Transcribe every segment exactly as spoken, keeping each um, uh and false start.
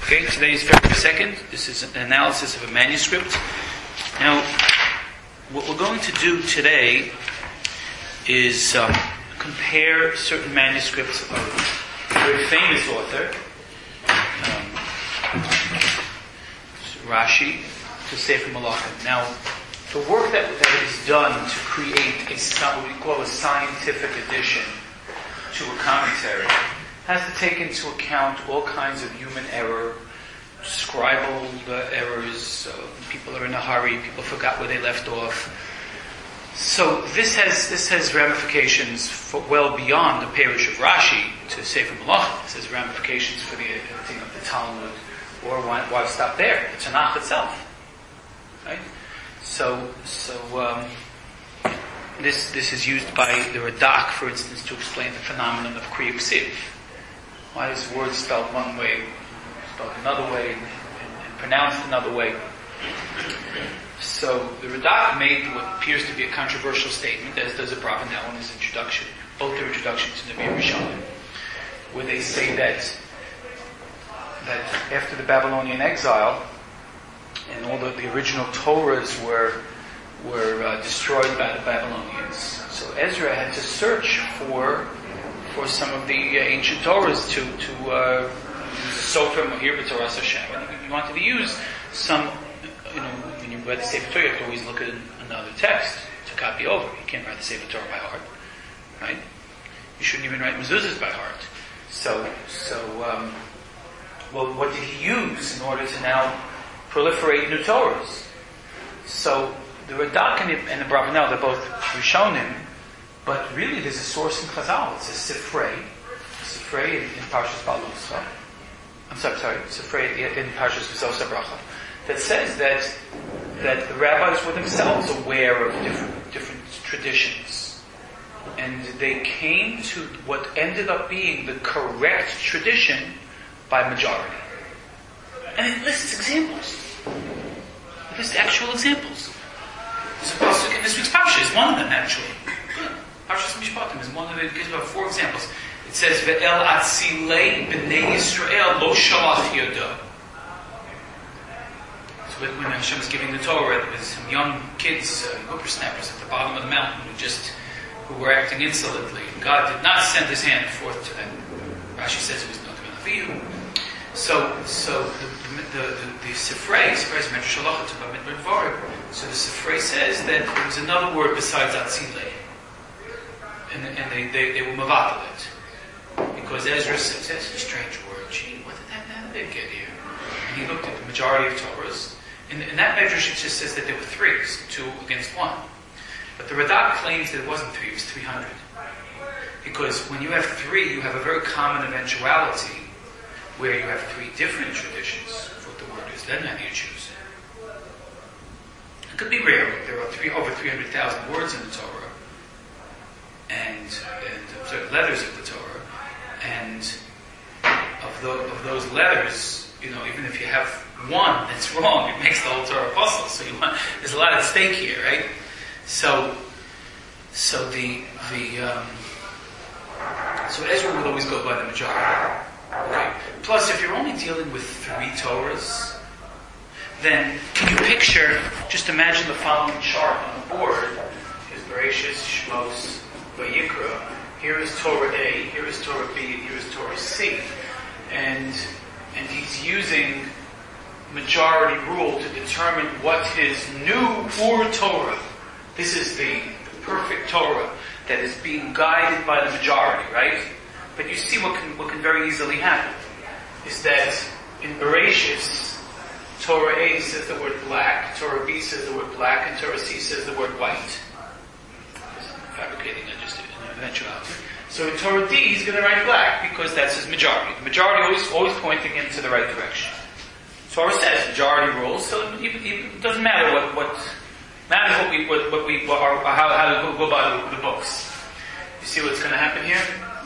Okay, today is February second. This is an analysis of a manuscript. Now, what we're going to do today is um, compare certain manuscripts of a very famous author, um, Rashi, to Sefer Malachim. Now, the work that, that is done to create a, what we call a scientific addition to a commentary has to take into account all kinds of human error, scribal uh, errors, uh, people are in a hurry, people forgot where they left off. So this has this has ramifications for well beyond the parish of Rashi to Sefer Malachim. This has ramifications for the editing of the Talmud, or why, why stop there? The Tanakh itself, right? So so um, this this is used by the Radak, for instance, to explain the phenomenon of Kriya Ksiv. Why is word spelled one way, spelled another way, and, and pronounced another way? So the Radak made what appears to be a controversial statement, as does Abravanel in his introduction, both their introduction to Nevi'im Rishonim, where they say that that after the Babylonian exile, and all the, the original Torahs were were uh, destroyed by the Babylonians, so Ezra had to search for for some of the uh, ancient Torahs to to uh, Sofer Mahir B'Torah Hashem. And if you wanted to use some, you know, when you read the Sefer Torah, you have to always look at another text to copy over. You can't write the Sefer Torah by heart, right? You shouldn't even write mezuzahs by heart. So, so, um, well, what did he use in order to now proliferate new Torahs? So, the Radak and the, and the Abravanel, they're both Rishonim, but really there's a source in Chazal. It's a Sifrei, Sifrei in, in Parshas Balosha. I'm sorry, sorry, Sifrei in Parshas V'Zosa Bracha, that says that that the rabbis were themselves aware of different different traditions, and they came to what ended up being the correct tradition by majority. And it lists examples. It lists actual examples. So Pasuk in this week's Parsha is one of them, actually. Parshas Mishpatim is one of it. It gives about four examples. It says, "Ve'el atzilei b'nei Yisrael lo shalach yodo." So when Hashem was giving the Torah, there was some young kids, uh, whippersnappers at the bottom of the mountain who just who were acting insolently. God did not send His hand forth to them. Rashi says it was not going to be you. So, so the the the, the Sifrei, Sifrei is Medrash Halacha to Bamidbar Dvarim. So the Sifrei says that there was another word besides atzilei. And, and they, they, they will mavatal it. Because Ezra says, that's a strange word. Gee, what did that, how did they get here? And he looked at the majority of Torahs. In, in that Medrash, it just says that there were three, two against one. But the Radak claims that it wasn't three, it was three hundred. Because when you have three, you have a very common eventuality where you have three different traditions of what the word is. Then how do you choose? It could be rare. There are three, over three hundred thousand words in the Torah. And, and sorry, letters of the Torah, and of, the, of those letters, you know, even if you have one that's wrong, it makes the whole Torah puzzle. So you want, there's a lot at stake here, right? So, so the the um, so Ezra would always go by the majority. Okay. Plus, if you're only dealing with three Torahs, then can you picture? Just imagine the following chart on the board: is Bereshis, Shmos, Vayikra. Here is Torah A, here is Torah B, and here is Torah C. And and he's using majority rule to determine what his new Ur Torah. This is the, the perfect Torah that is being guided by the majority, right? But you see what can what can very easily happen is that in Bereshis, Torah A says the word black, Torah B says the word black, and Torah C says the word white. Fabricating just an eventuality. So in Torah D, he's going to write black because that's his majority. The majority always always pointing into the right direction. Torah says majority rules, so it, it, it doesn't matter what what matters what we what, what we what our, how how to go by the, the books. You see what's going to happen here?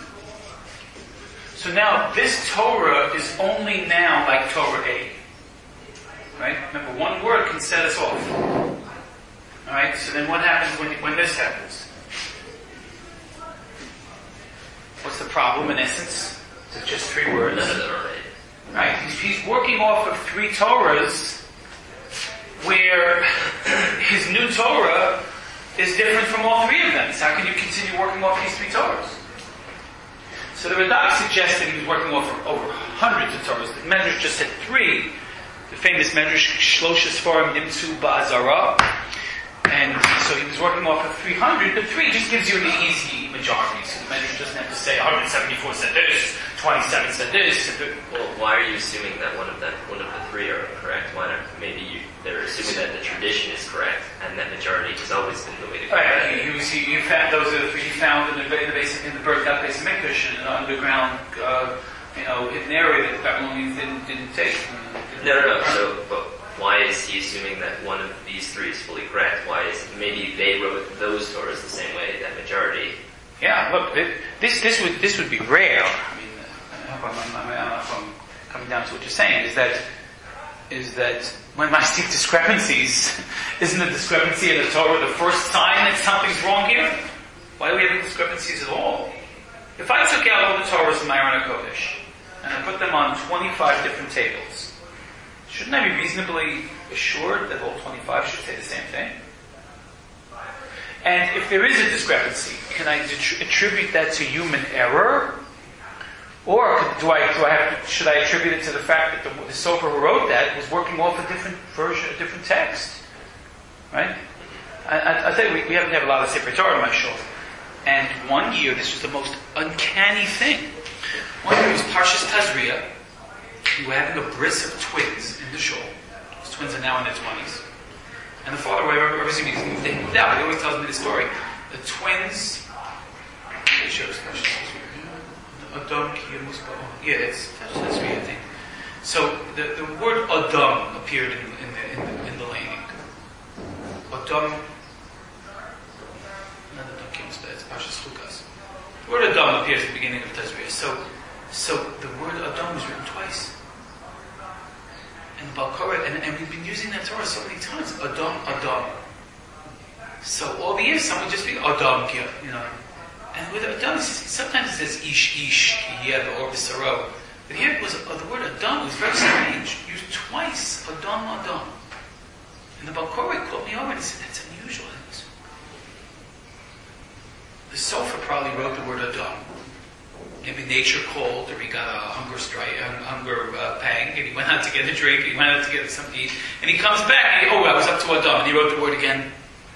So now this Torah is only now like Torah A, right? Remember, one word can set us off. All right. So then what happens when when this happens? What's the problem in essence? It's just three words. Right? He's, he's working off of three Torahs where his new Torah is different from all three of them. So how can you continue working off these three Torahs? So the Radak suggested he was working off of over hundreds of Torahs. The Medrash just said three. The famous Medrash Shlosha Sfarim Nimtzu Ba'azara. And so he was working off of three hundred, but three just gives you the easy majority. So the Medrash doesn't have to say one hundred seventy-four said this, twenty-seven said this. Well, why are you assuming that one of them, one of the three are correct? Why not? Maybe you, they're assuming that the tradition is correct, and that majority has always been the way to go. Right, he, he, was, he, he found those are the three he found in the, in the basic, in the burnt out base of Mikdash, in an underground, uh, you know, hidden area that the Babylonians didn't, didn't take. No, no, no. So, but why is he assuming that one of these three is fully correct? Why is maybe they wrote those Torahs the same way that majority? Yeah, look, this this would this would be rare. I mean, I don't know if I'm, I don't know if I'm coming down to what you're saying. Is that is that when I see discrepancies, isn't a discrepancy in the Torah the first sign that something's wrong here? Why are we having discrepancies at all? If I took out all the Torahs in my Aron HaKodesh and I put them on twenty-five different tables, shouldn't I be reasonably assured that all twenty-five should say the same thing? And if there is a discrepancy, can I attribute that to human error? Or do I, do I have to, should I attribute it to the fact that the, the Sofer who wrote that was working off a different version, a different text? Right? I, I, I tell you, we, we haven't had a lot of Sefer Torah in my show. And one year, this was the most uncanny thing. One year was Parshas Tazria. We were having a bris of twins in the shul. Those twins are now in their twenties. And the father, whatever, obviously, they moved out. He always tells me the story. The twins, they show us Adam, yeah, it's that's me, I think. So the, the word Adam appeared in, in the in the in the laning. Adam, not Adam Kim's, but it's Parshas Chukas. The word Adam appears at the beginning of Tazria. So so the word Adam was written twice. And Balkorah, and, and we've been using that Torah so many times. Adam, Adam. So all the years, someone just be Adam, you know. And with Adam, sometimes it says Ish, Ish, Kiyeva, or Bisaro. But here it was, uh, the word Adam was very strange. Used twice. Adam, Adam. And the Balkorah called me over and he said, that's unusual. The Sofer probably wrote the word Adam. Maybe nature called, or he got a hunger strike, a hunger uh, pang, and he went out to get a drink, he went out to get something to eat, and he comes back, and he, oh, I was up to Adam, and he wrote the word again.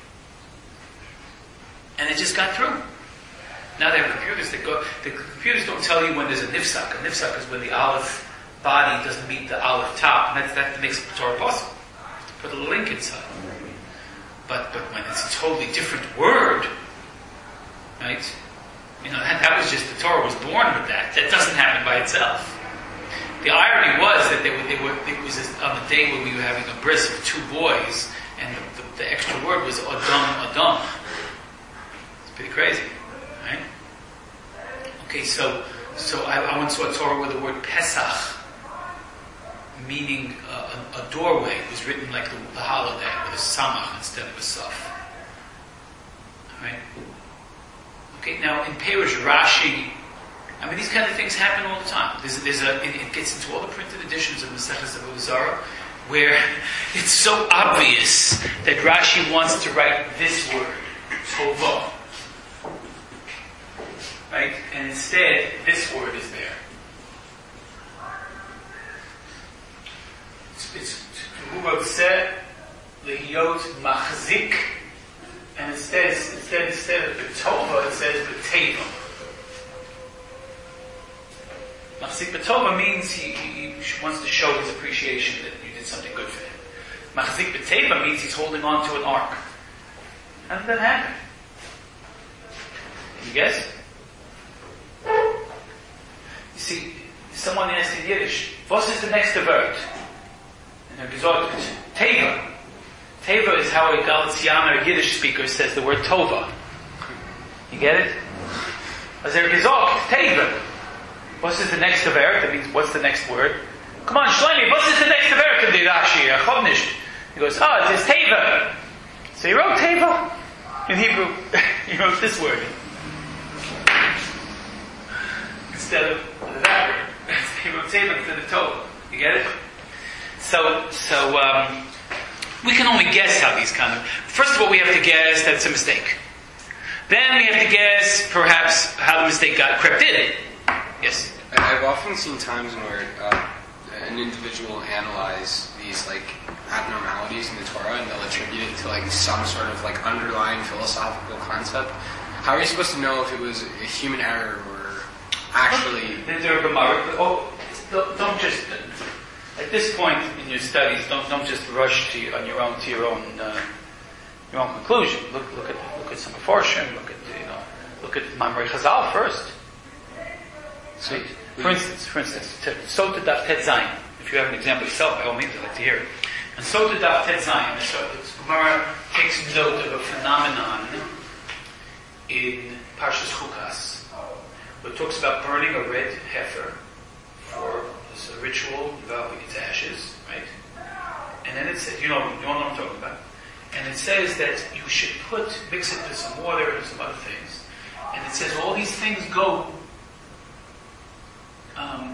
And it just got through. Now they have computers that go, the computers don't tell you when there's a nifsak. A nifsak is when the aleph body doesn't meet the aleph top, and that's, that makes the Torah possible. You have to put a link inside. But, but when it's a totally different word, right? You know, that, that was just, the Torah was born with that. That doesn't happen by itself. The irony was that they were, they were, it was on the day when we were having a bris of two boys, and the, the, the extra word was Adam, Adam. It's pretty crazy, right? Okay, so so I, I once saw a Torah where the word Pesach, meaning uh, a, a doorway, was written like the, the holiday, with a samach instead of a saf. Right? Okay, now in Perush, Rashi, I mean, these kind of things happen all the time. There's, there's a, it, it gets into all the printed editions of Maseches Avodah Zarah, where it's so obvious that Rashi wants to write this word, Tova. Right? And instead, this word is there. It's, it's who wrote Seh, Lehiyot Machzik, and it says, instead, instead of the Tova, it says the Teva. Machzik B'Tova means he, he, he wants to show his appreciation that you did something good for him. Machzik B'Teva means he's holding on to an ark. How did that happen? Can you guess? You see, someone asked in Yiddish, what is the next word? And they're gesagt, Teva. Teva is how a Galicianer Yiddish speaker says the word Tova. You get it? As they're gesagt, Teva. What is the next word? That means, what's the next word? Come on, Shlomi, what is the next word in the Rashi? Chovnish. He goes, oh, it says Teva. So he wrote Teva. In Hebrew, he wrote this word. Instead of that word. He wrote Teva instead of Tova. You get it? So, so um, we can only guess how these kind of... First of all, we have to guess that it's a mistake. Then we have to guess, perhaps, how the mistake got crept in. Yes? I've often seen times where uh, an individual analyze these like abnormalities in the Torah, and they'll attribute it to like some sort of like underlying philosophical concept. How are you supposed to know if it was a human error or actually? There are Gemara. Oh, don't, don't just at this point in your studies, don't don't just rush to on your own to your own uh, your own conclusion. Look look at look at some Mefarshim. Look at you know look at Mamrei Chazal first. So, right? For instance, for instance, Sota Daf Tet Zayin. If you have an example yourself, by all means, I'd like to hear it. And Sota Daf Tet Zayin, so the Gemara takes note of a phenomenon in Parshas Chukas, where it talks about burning a red heifer for this ritual involving its ashes, right? And then it says, you know, you know what I'm talking about. And it says that you should put, mix it with some water and some other things. And it says all these things go um,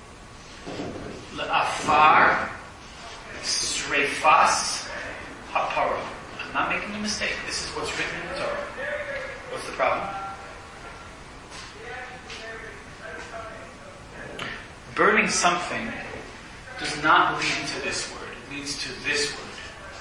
La'afar, Sreifas, Hapara. I'm not making a mistake. This is what's written in the Torah. What's the problem? Burning something does not lead to this word. It leads to this word.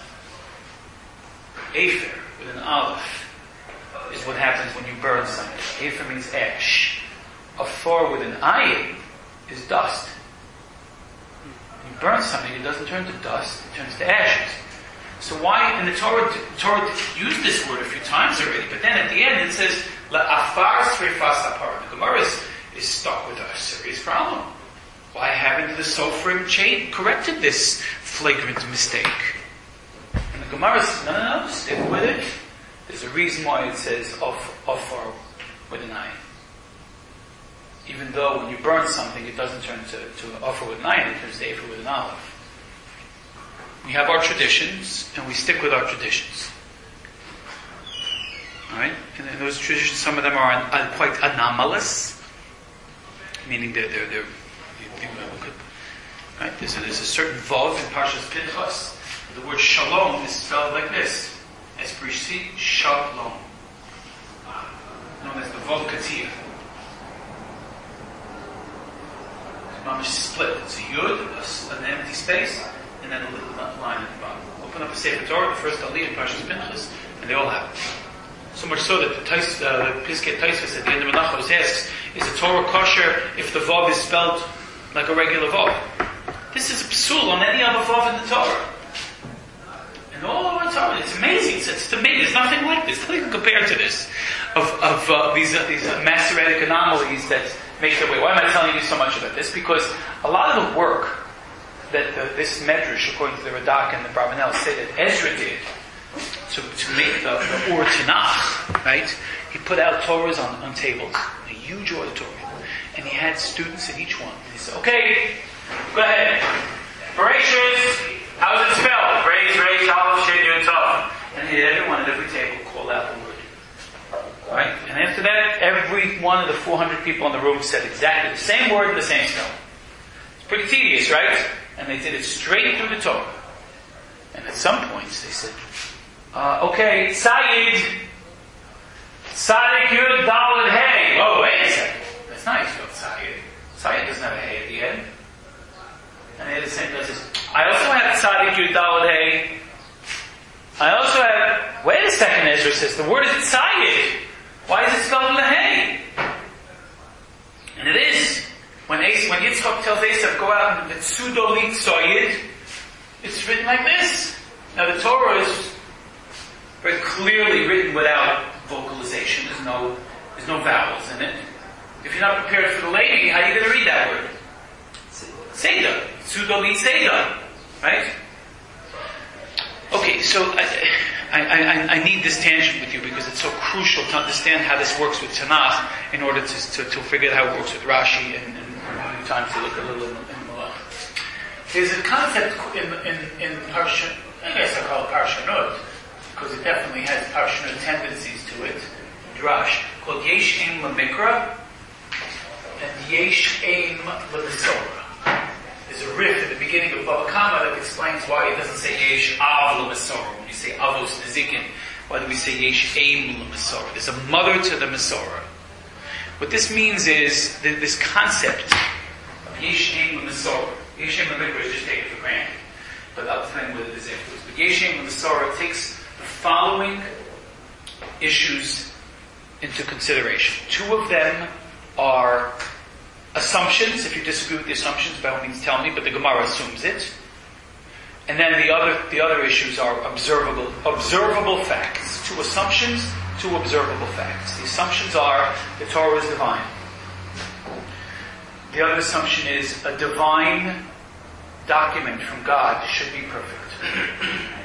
Afer, with an aleph, is what happens when you burn something. Afer means ash. Afar with an ayin is dust. When you burn something, it doesn't turn to dust, it turns to ashes. So why, in the Torah, the Torah used this word a few times already, but then at the end it says, La'afar sreifas apar. The Gemara is, is stuck with a serious problem. Why haven't the Sofrim chain corrected this flagrant mistake? And the Gemara says, no, no, no, stick with it. There's a reason why it says, Afar with an eye. Even though when you burn something, it doesn't turn to, to Afar with an eye, it turns to Afar with an olive. We have our traditions, and we stick with our traditions. Alright? And in those traditions, some of them are, are quite anomalous, meaning they're, they're, they're right? There's a, there's a certain vav in Parshas Pinchas. The word shalom is spelled like this. Esprisi shalom. Known as the vav katia. It's split. It's a yud, an empty space, and then a little line at the bottom. Open up a Sefer Torah, the first aliyah in Parshas Pinchas, and they all have it. So much so that the Tais, uh, the Piskei Taisvus at the end of Menachos asks, is a Torah kosher if the vav is spelled like a regular vav? This is a psul on any other vav in the Torah. And all over the Torah, it's amazing. It's, it's amazing. There's nothing like this. Nothing compared to this. Of, of uh, these, uh, these uh, Masoretic anomalies that make their way. Why am I telling you so much about this? Because a lot of the work that the, this Medrash, according to the Radak and the Bravanel, say that Ezra did to, to make the, the Ur Tanakh, right? He put out Torahs on, on tables, a huge auditorium, and he had students in each one. And he said, okay, go ahead. Bereshit, how is it spelled? Beresh, Resh, Aleph, Shin, Yud, Tav. And he had everyone at every table call out the word. Right? And after that, every one of the four hundred people in the room said exactly the same word and the same spelling. It's pretty tedious, right? And they did it straight through the Torah. And at some points they said, uh, okay, Sayyid, Sadik Yud Daled Hey. Oh, wait a second. That's not how you spell Sayyid. Sayyid doesn't have a Hey at the end. And they had the same message. I also have Sadik Yud Daled Hey. I also have, wait a second, Ezra says, the word is Sayyid. Why is it spelled with a Hey? And it is. When, As, when Yitzchak tells Esav, go out and Tzudolit Soyid, it's written like this. Now the Torah is very clearly written without vocalization. There's no, there's no vowels in it. If you're not prepared for the lady, how are you going to read that word? Seda. Tzudolit Seda. Right? Okay, so I, I, I, I need this tangent with you because it's so crucial to understand how this works with Tanakh in order to, to, to figure out how it works with Rashi and, and many times to look a little in, in Malach. There's a concept in, in, in Parsha, I guess I call it Parshanut, because it definitely has Parshanut tendencies to it, Drash, called Yesh Eim LaMikra and Yesh Eim LaMisora. There's there's a riff at the beginning of Bava Kama that explains why it doesn't say Yesh Av L'Masorah. When you say Avos Nezikin, why do we say Yesh Aim L'Masorah? There's a mother to the Masorah. What this means is that this concept of Yesh Aim L'Masorah. Yesh Aim L'Masorah is just taken for granted. But I'll explain what it is afterwards. But Yesh Aim L'Masorah takes the following issues into consideration. Two of them are assumptions. If you disagree with the assumptions, by all means tell me, but the Gemara assumes it. And then the other the other issues are observable observable facts. Two assumptions, two observable facts. The assumptions are the Torah is divine. The other assumption is a divine document from God should be perfect.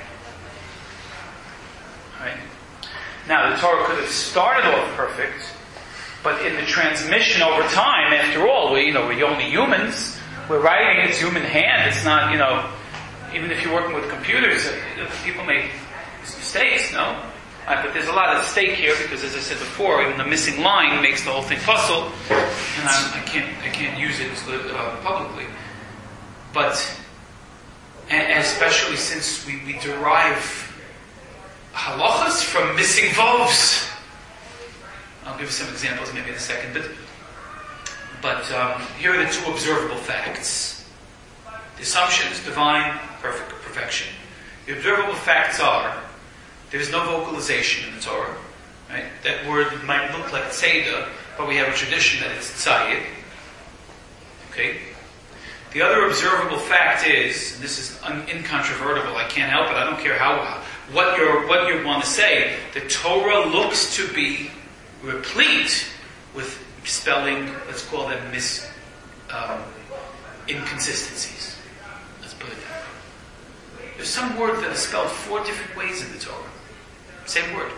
Right? Now, the Torah could have started off perfect, but in the transmission over time, after all, we, you know, we're only humans. We're writing, it's human hand. It's not, you know, even if you're working with computers, people make mistakes, no? Right, but there's a lot at stake here because, as I said before, even the missing line makes the whole thing puzzle, and I, I can't, I can't use it uh, publicly. But, and especially since we, we derive halachas from missing vovs. I'll give you some examples maybe in a second, but, but um, here are the two observable facts. The assumptions, divine perfect, perfection. The observable facts are, there's no vocalization in the Torah. Right? That word might look like tzeda, but we have a tradition that it's tzayid. Okay? The other observable fact is, and this is un- incontrovertible, I can't help it, I don't care how, what, you're, what you want to say, the Torah looks to be replete with spelling, let's call them mis, um, inconsistencies. Let's put it that way. There's some word that is spelled four different ways in the Torah. Same word.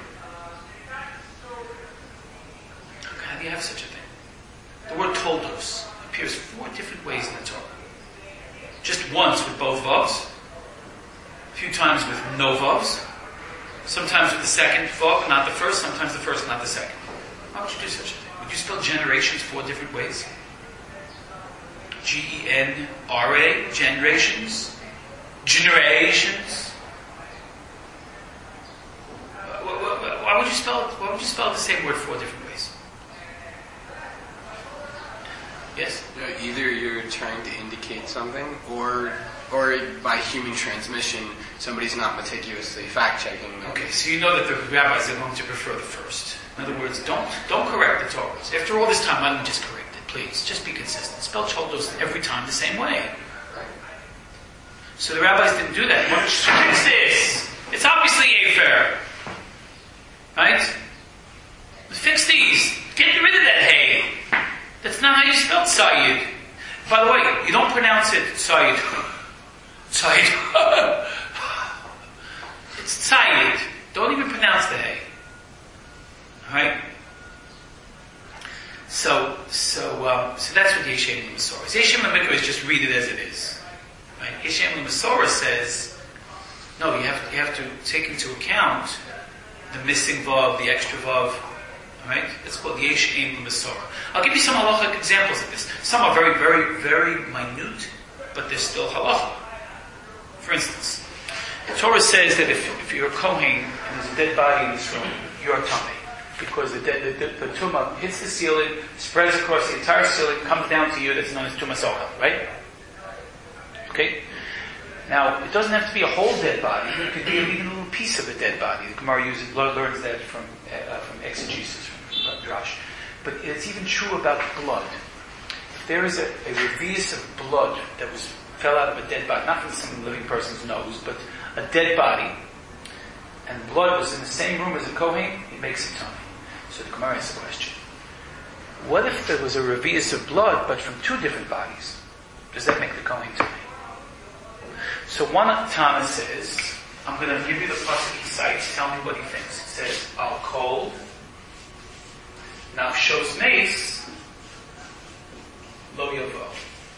How do you have such a thing? The word toldos appears four different ways in the Torah. Just once with both vavs, a few times with no vavs, sometimes with the second vav, not the first, sometimes the first, not the second. Why would you do such a thing? Would you spell generations four different ways? G E N R A, generations, generations. Why would you spell it? Why would you spell the same word four different ways? Yes? Uh, either you're trying to indicate something, or or by human transmission, somebody's not meticulously fact-checking them. Okay, so you know that the rabbis are going to prefer the first. In other words, don't don't correct the Torahs. After all this time, why don't you just correct it, please? Just be consistent. Spell choldos every time the same way. So the rabbis didn't do that. What is this? It's obviously Afer. Right? Fix these. Get rid of that hay. That's not how you spell tzayid. By the way, you don't pronounce it tzayid. Tzayid. It's tzayid. Don't even pronounce the hay. Alright? So, so, um, so that's what Yeshem L'Masorah is. Yeshem L'Mikra is just read it as it is. Right? Yeshem L'Masorah says, no, you have, you have to take into account the missing vav, the extra vav. Alright? It's called Yeshem L'Masorah. I'll give you some halachic examples of this. Some are very, very, very minute, but they're still halacha. For instance, the Torah says that if, if you're a Kohen and there's a dead body in this room, you're a Tameh. Because the, the, the, the tumah hits the ceiling, spreads across the entire ceiling, comes down to you, that's known as tumah sochel, right? Okay? Now, it doesn't have to be a whole dead body. It could be even a little piece of a dead body. The Gemara uses, learns that from, uh, from exegesis, from uh, Drash. But it's even true about blood. If there is a, a revius of blood that was fell out of a dead body, not from some living person's nose, but a dead body, and blood was in the same room as a Kohen, it makes it tummy. So the Gemara asks the question, what if there was a revius of blood, but from two different bodies? Does that make the Kohen tummy? So one Tana says, I'm going to give you the pasuk he cites, tell me what he thinks. It says, Al kol nafshos meis lo yavo.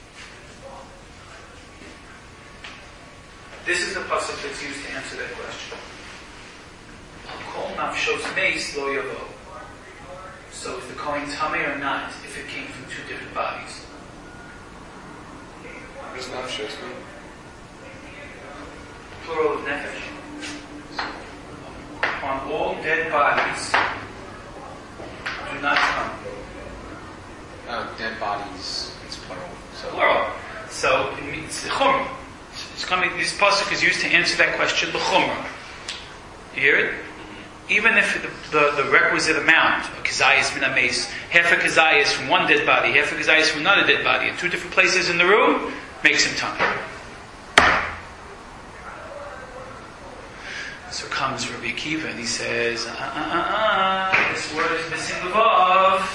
This is the pasuk that's used to answer that question. Al kol nafshos meis lo yavo. So is the Kohen tamei or not if it came from two different bodies? What does nafshos mean? Plural of nefesh. On all dead bodies do not come. Oh, dead bodies. It's plural. So Plural. So it means the chumrah. It's coming. This pasuk is used to answer that question. The chumrah. You hear it? Even if the, the, the requisite amount, a kazayas min ames, half a kazayas from one dead body, half a kazayas from another dead body, in two different places in the room, makes him time. So comes Rabbi Akiva and he says, uh, uh, uh, uh, this word is missing the vav.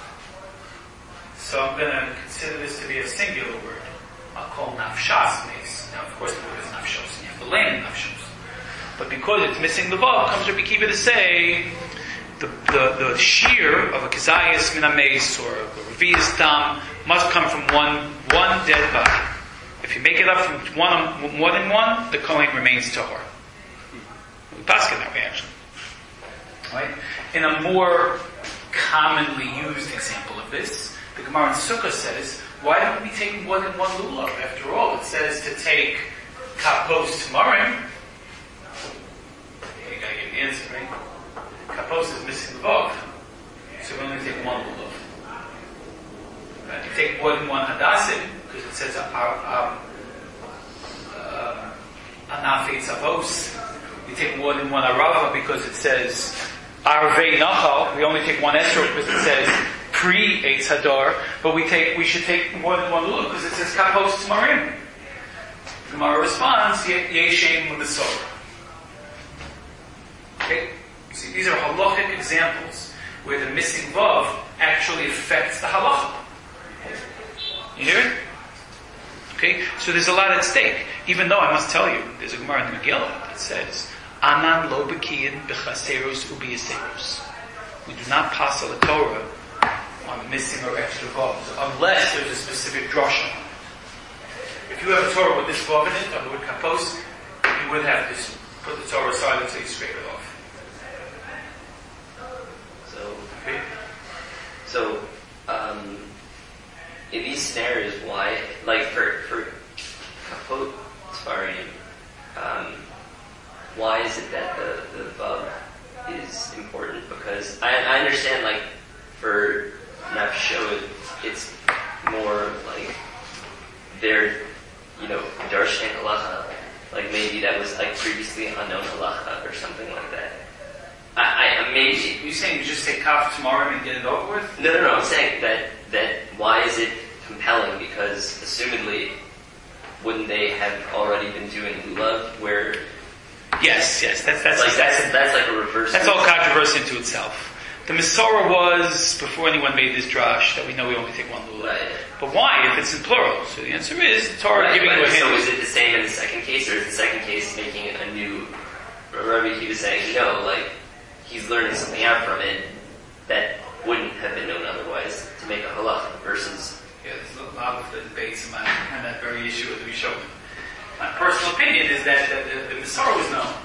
So I'm going to consider this to be a singular word. I'll call nafshas mace. Now, of course, the word is nafshos, and you have to land in nafshos. But because it's missing the vav, comes Rabbi Akiva to say the the, the shear of a kazayas min mace or a revi'as dam must come from one one dead body. If you make it up from one more than one, the kohen remains tahor. We pass it that way, actually. Right? In a more commonly used example of this, the Gemara in Sukkah says, why don't we take more than one lulav? After all, it says to take kapos tamarim. You gotta get the answer, right? Kapos is missing the vav. So we only take one lulav. Right? You take more than one hadassim, because it says um, anafei tzavos. We take more than one arava because it says arvei nachal. We only take one esrog because it says pre eitz hadar. But we take we should take more than one lulav because it says kapos tamarim. Gemara responds yeshem l'besora. Okay, see these are halachic examples where the missing vav actually affects the halacha. You hear it? Okay, so there's a lot at stake. Even though I must tell you, there's a Gemara in the Megillah that says, "Anan lo bekiyin b'chaseros u'biyaseros." We do not pass a Torah on missing or extra vavs unless there's a specific drasha. If you have a Torah with this vav in it, on the word kapos, you would have to put the Torah aside until you scrape it off. So, okay. So, um, in these scenarios, why, like for for kapot tvarim, um, why is it that the the vav is important? Because I, I understand, like for nafsho, it's more like they're, you know, darshan halacha. Like maybe that was like previously unknown halacha or something like that. I, I maybe. Are you saying you just say kaf tomorrow and get it over with? No, no, no. I'm saying that that why is it compelling? Because assumedly, wouldn't they have already been doing lulav where? Yes, yes. That's that's like that's, that's, that's like a reverse. That's all controversy into itself. The Masorah was before anyone made this drash that we know we only take one lulav. Right. But why? If it's in plural, so the answer is the Torah Right, giving right. you a hint. So is it the same in the second case, or is the second case making a new? Remember, he was saying no, like he's learning something out from it that wouldn't have been known otherwise to make a halacha versus. Yeah, there's a lot of the debates on that very issue as we showed. My personal opinion is that the, the, the Masorah was known.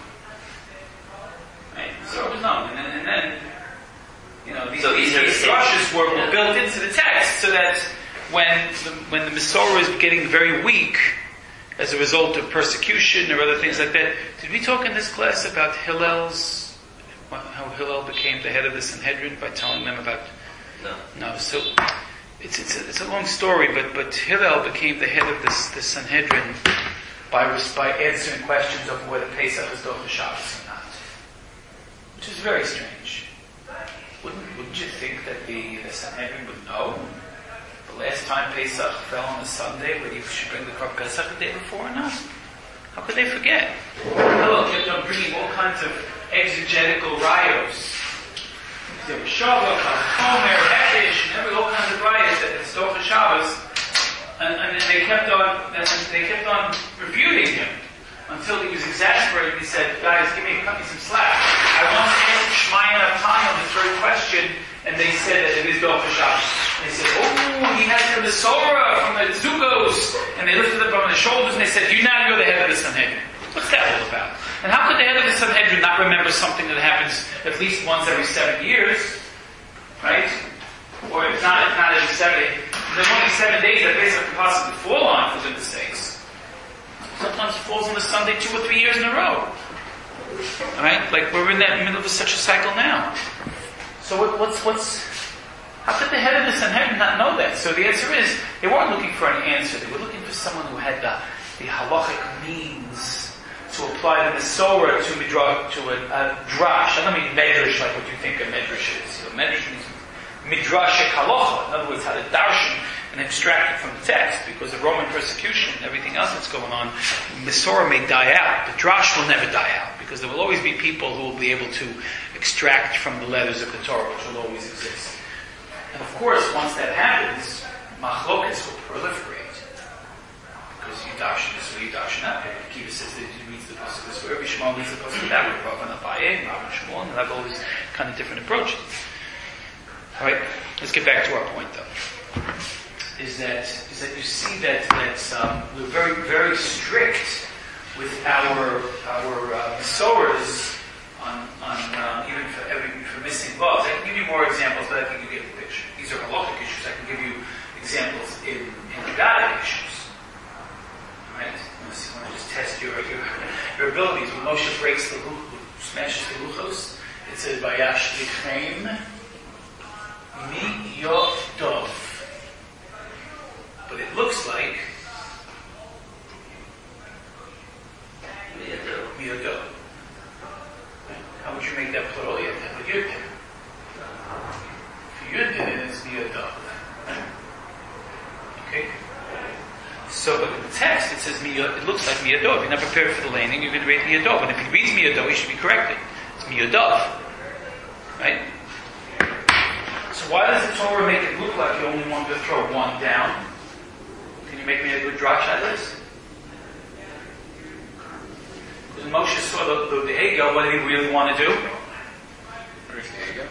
Right? The Masorah was known, and then, and then you know these, so these, these, these drushes were, yeah. were built into the text so that when the, when the Masorah is getting very weak as a result of persecution or other things like that. Did we talk in this class about Hillel's, how Hillel became the head of the Sanhedrin by telling them about? No. No. So it's it's a, it's a long story, but but Hillel became the head of this the Sanhedrin by by answering questions of whether Pesach is Docha Shabbos or not, which is very strange. Wouldn't wouldn't you think that the, the Sanhedrin would know? The last time Pesach fell on a Sunday, whether you should bring the Korban Pesach the day before or not? How could they forget? Hillel kept on bringing all kinds of exegetical rayos. There was Shavah, Chomer, Hekesh, and every all kinds of rayos that it's Docha Shabbos, and, and they kept on and they kept on refuting him until he was exasperated. He said, "Guys, give me, cut me some slack. I want to ask Shmaya Naftali on this very question." And they said that it is Docha Shabbos. And they said, "Oh, he has the Masorah from the Zugos." And they lifted up on the shoulders and they said, "You now you're the head of the Sanhedrin." What's that all about? And how could the head of the Sanhedrin not remember something that happens at least once every seven years? Right? Or if not, if not every seven days. There's only seven days that basically could possibly fall on, for goodness sakes. Sometimes it falls on a Sunday two or three years in a row. Alright? Like we're in that middle of such a cycle now. So what, what's, what's, how could the head of the Sanhedrin not know that? So the answer is, they weren't looking for an answer. They were looking for someone who had the, the halachic means to apply the Masorah to, midra, to a, a drash. I don't mean medrash like what you think a medrash is. You know, medrash means midrashic halacha. In other words, how to darshan and abstract it from the text, because of Roman persecution and everything else that's going on, Masorah may die out. The drash will never die out, because there will always be people who will be able to extract from the letters of the Torah, which will always exist. And of course, once that happens, machlokes will proliferate. Because you darshan this way, you darshan that way. Kiva says that he reads the pasuk this way, Rabbi Shmuel reads the pasuk that way, Rav and Abaye, Rav and Shmuel, and they'll have all these kind of different approaches. Alright, let's get back to our point though. Is that, is that you see that, that um, we're very, very strict with our, our uh, Masorahs on, on um, even for every, for missing laws. I can give you more examples, but I think you get the picture. These are halachic issues. I can give you examples in, in Haggadah issues. Right? Let's see, I want to just test your, your, your abilities. When Moshe breaks the luchos, smashes the luchos, it says, Vayash lichem mi yodov. But it looks like Miyado. How would you make that plural? You have to have a yud there. If you yud in it, it's Miyado. Okay? So, but in the text, it says Miyado. It looks like Miyado. If you're not prepared for the landing, you could read Miyado. But if he reads Miyado, he should be corrected. It's Miyado. Right? So why does the Torah make it look like you only want to throw one down? Can you make me a good drash out of this? Because Moshe saw the, the, the ego, what did he really want to do? Where's the ego?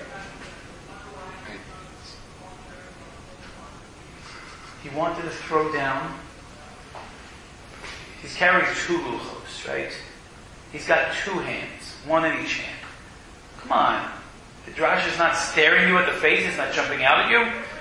He wanted to throw down. He's carrying two luchos, right? He's got two hands, one in each hand. Come on. The drash is not staring you at the face, it's not jumping out at you.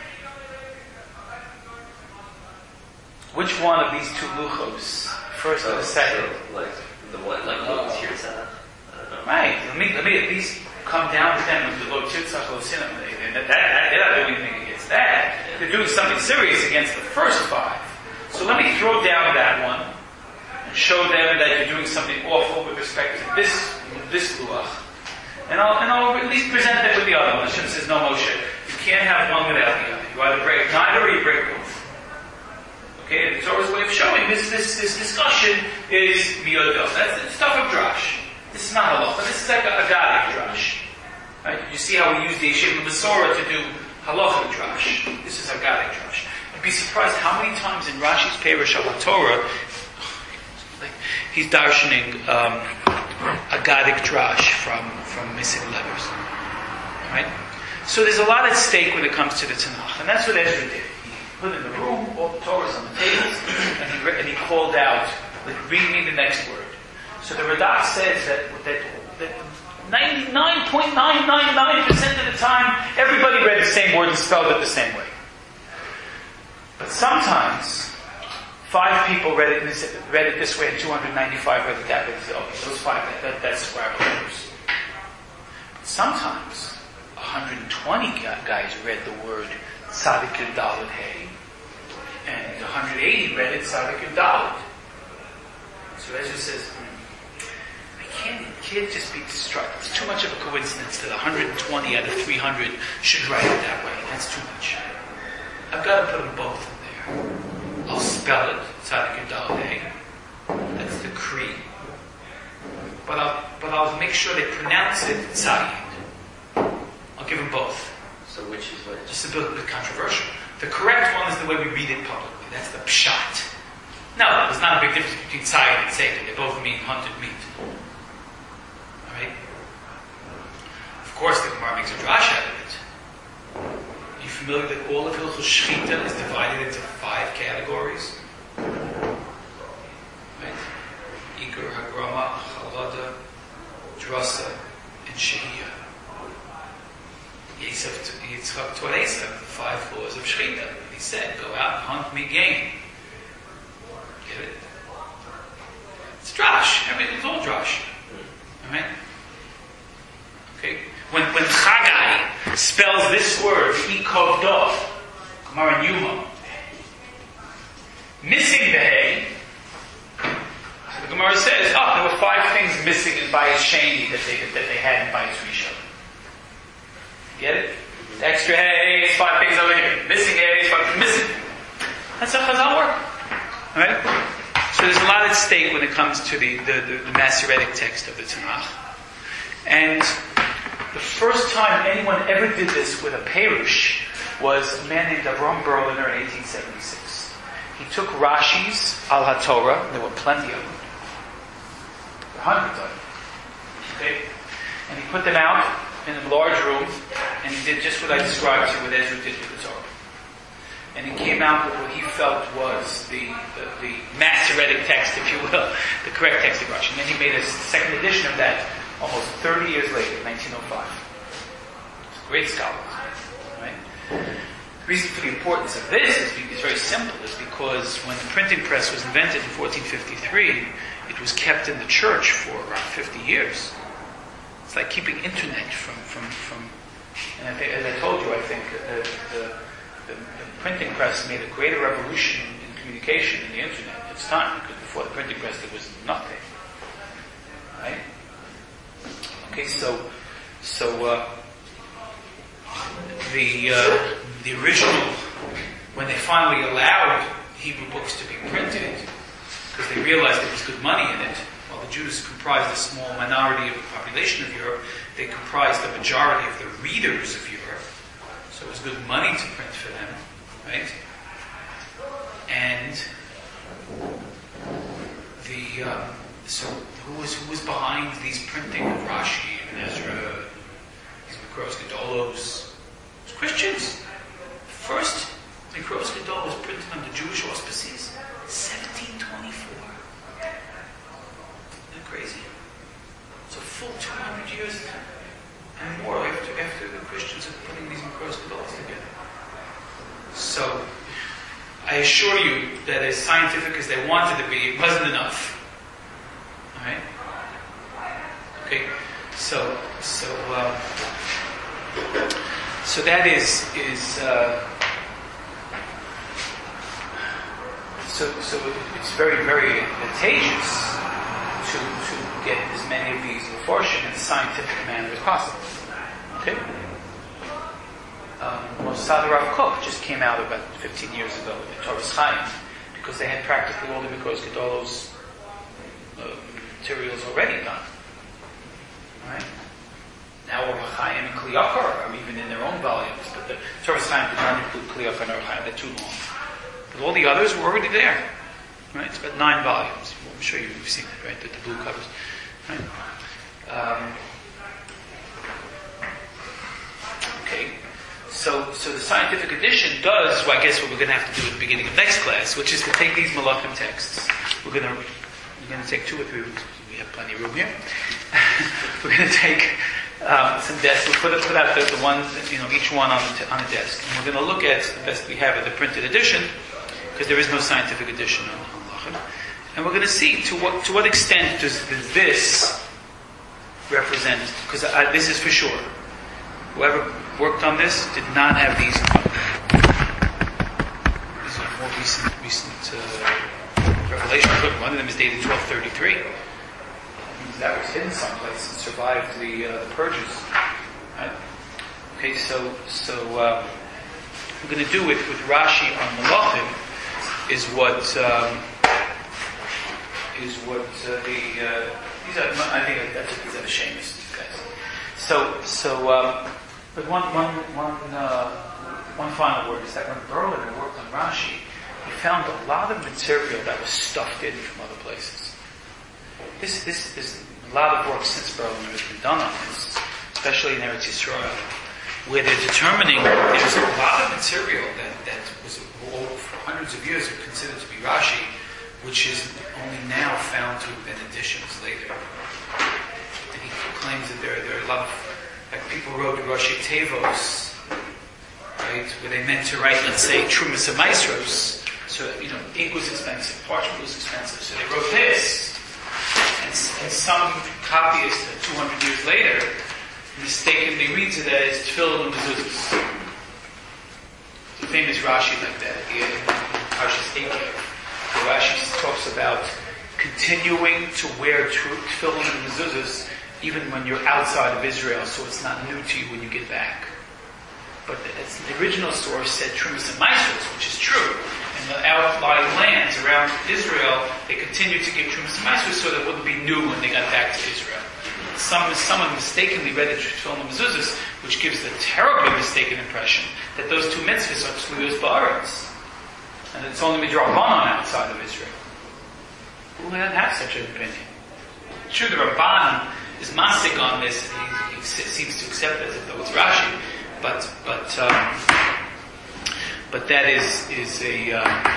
Which one of these two luchos? First or the second? So, like the one, like Oh. Lo Tirza? I don't know. Right. Let me, let me at least come down to them with the Lo Tirtzach Lo Sinam. That, that, they're not doing anything against that. They're doing something serious against the first five. So let me throw down that one and show them that you're doing something awful with respect to this, this luach. And I'll, and I'll at least present that with the other one. Hashem says, no, Moshe, you can't have one without the other. You either break neither or you break both. Okay, and the Torah's way of showing this, this, this discussion is miyodo. That's the stuff of drash. This is not halacha. This is like a Agadic drash. Right? You see how we use the Yeshiva Masorah to do halacha drash. This is Agadic drash. You'd be surprised how many times in Rashi's Perush of Torah, like he's darshaning um, Agadic drash from from missing letters. Right? So there's a lot at stake when it comes to the Tanakh, and that's what Ezra did. Put in the room, all the Torahs on the tables, and he, re- and he called out, like, read me the next word. So the Radak says that, that, that ninety-nine point nine nine nine percent of the time, everybody read the same word and spelled it the same way. But sometimes, five people read it, this, read it this way, and two hundred ninety-five read it that way. Okay, those five, that, that, that's scribal letters. Sometimes, one hundred twenty guys read the word Tzadik Yud Daled Hey, and one hundred eighty read it Tzadik Yud Daled. So Ezra says, hmm, I can't, it can't just be destructive. It's too much of a coincidence that one hundred twenty out of three hundred should write it that way. That's too much. I've got to put them both in there. I'll spell it Tzadik Yud Daled Hey. That's the Cree. But I'll, but I'll make sure they pronounce it Tzadik. I'll give them both. So which is what? Just a bit, a bit controversial. The correct one is the way we read it publicly. That's the pshat. No, there's not a big difference between tzayid and seder. They both mean hunted meat. Alright? Of course, the Gemara makes a drash out of it. Are you familiar that all of Hilchos Shechita is divided into five categories? Right? Igur, Hagrama, Chalada, Drasa, and Shehiyah. Esav, Yitzchak taught Esav the five laws of Shechita. He said, go out and hunt me game. Get it? It's drash. Everything's all drash. Alright? Okay? When, when Chagai spells this word, Ikovdo, Gemara Yuma, missing the hay, so the Gemara says, oh, there were five things missing in Bayis Sheni that they, that they had in Bayis Rishon. Get it? The extra hay is five things over here. Missing hay is five things missing. That's how Chazal work. Alright? So there's a lot at stake when it comes to the, the, the, the Masoretic text of the Tanakh. And the first time anyone ever did this with a Perush was a man named Avram Berliner in eighteen seventy-six. He took Rashi's Al HaTorah, there were plenty of them. There were hundreds of them. Okay? And he put them out in a large room, and he did just what I described to you what Ezra did with the Torah. And he came out with what he felt was the, the, the Masoretic text, if you will, the correct text of Rashi. And then he made a second edition of that almost thirty years later, nineteen oh five. It's a great scholar. Right? The reason for the importance of this is, is very simple, is because when the printing press was invented in fourteen fifty-three, it was kept in the church for around fifty years. It's like keeping internet from, from, from and I think, as I told you, I think uh, the, the, the printing press made a greater revolution in communication than the internet at its time, because before the printing press there was nothing. Right? Okay, so, so, uh, the, uh, the original, when they finally allowed Hebrew books to be printed, because they realized there was good money in it, while the Jews comprised a small minority of the population of Europe, they comprised the majority of the readers of Europe, so it was good money to print for them, right? And the, uh, so who was, who was behind these printing of Rashi and Ezra, these Mikros Gedolos? It was Christians. First Mikros Gedol was printed under Jewish auspices, seventeen twenty-four. Isn't that crazy? It's a full two hundred years and more after, after the Christians are putting these Mikros Gedolos together. So, I assure you that as scientific as they wanted to be, it wasn't enough. Alright? Okay, so, so, uh, so that is, is, uh, so, so it's very, very advantageous to, to get as many of these Mefarshim in a scientific manner as possible. Okay? Um, well, Sada Rav Kook just came out about fifteen years ago with the Torah Chaim, because they had practically all the Mikros Gedolos uh, materials already done. Right? Now Orach Chaim and Kli Yakar are even in their own volumes, but the Torah Chaim did not include Kli Yakar and Orach Chaim, they're too long. But all the others were already there. Right? It's about nine volumes. I'm sure you've seen it, right? The, the blue covers. Right? Um, okay. So, so the scientific edition does, well, I guess what we're going to have to do at the beginning of next class, which is to take these Malachim texts. We're going to, we're going to take two or three weeks. We have plenty of room here. We're going to take um, some desks. We'll put, put out the, the ones, you know, each one on the t- on a desk. And we're going to look at the best we have of the printed edition, because there is no scientific edition on, on Malachim. And we're going to see to what to what extent does this represent, because this is for sure. Whoever worked on this did not have these. These are more recent, recent uh, revelations. Look, one of them is dated twelve thirty-three. That means that was hidden someplace and survived the uh, the purges. Right? Okay, so so uh, what we're going to do with with Rashi on Malachim is what um, is what uh, the uh, these are. I think that's these are the Shemus guys. So so. Um, But one, one, one, uh, one final word is that when Berliner worked on Rashi, he found a lot of material that was stuffed in from other places. This, this, this, a lot of work since Berliner has been done on this, especially in Eretz Yisrael, where they're determining there's a lot of material that, that was for hundreds of years considered to be Rashi, which is only now found to have been additions later. And he claims that there, there are a lot of, like people wrote Rashi Tevos right, where they meant to write, let's say, Trumas and Maestros. So, you know, ink was expensive, parchment was expensive, so they wrote this. And, and some copyist, two hundred years later, mistakenly reads it as Tefillin and Mezuzahs. The famous Rashi like that, Parshas Eikev. Rashi talks about continuing to wear Tefillin and Mezuzahs even when you're outside of Israel, so it's not new to you when you get back. But the, the original source said Trumas and Maestros, which is true. In the outlying lands around Israel, they continued to give Trumas and Maestros so that it wouldn't be new when they got back to Israel. Some, someone mistakenly read the Tefillin and Mezuzahs, which gives the terribly mistaken impression that those two mitzvahs are tzluyos ba'aretz, and it's only midrabanan outside of Israel. Who would have such an opinion? Sure, the Ramban is masik on this, and he, he seems to accept it as if though it's Rashi, but but um, but that is is a uh,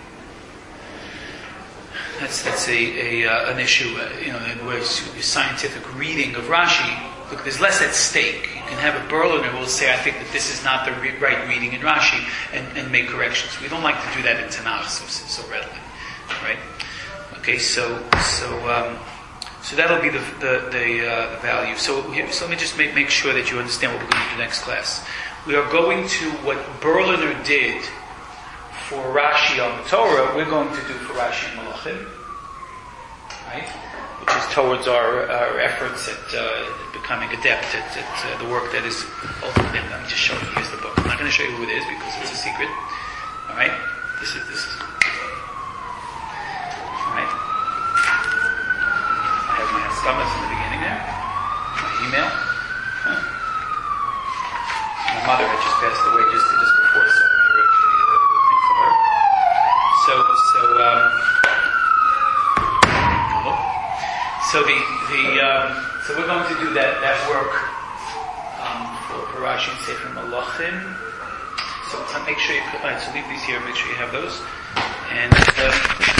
that's that's a, a uh, an issue, uh, you know, in which scientific reading of Rashi. Look, there's less at stake. You can have a Berliner who will say, I think that this is not the re- right reading in Rashi, and, and make corrections. We don't like to do that in Tanakh so, so readily, right? Okay, so so um, so that'll be the the the, uh, the value. So, here, so let me just make make sure that you understand what we're going to do next class. We are going to what Berliner did for Rashi on the Torah. We're going to do for Rashi and Malachim, right? Which is towards our, our efforts at uh, becoming adept at, at uh, the work that is ultimately. Let me just show you. Here's the book. I'm not going to show you who it is because it's a secret. All right. This is this. Is, all right. I have my stomach in the beginning there. My email. Huh. My mother had just passed away just just before, so I wrote the thing for her. So so. Um, So the the um, so we're going to do that that work um, for, for Rashi and Sefer Malachim. So make sure you put, all right, so leave these here. Make sure you have those. And uh,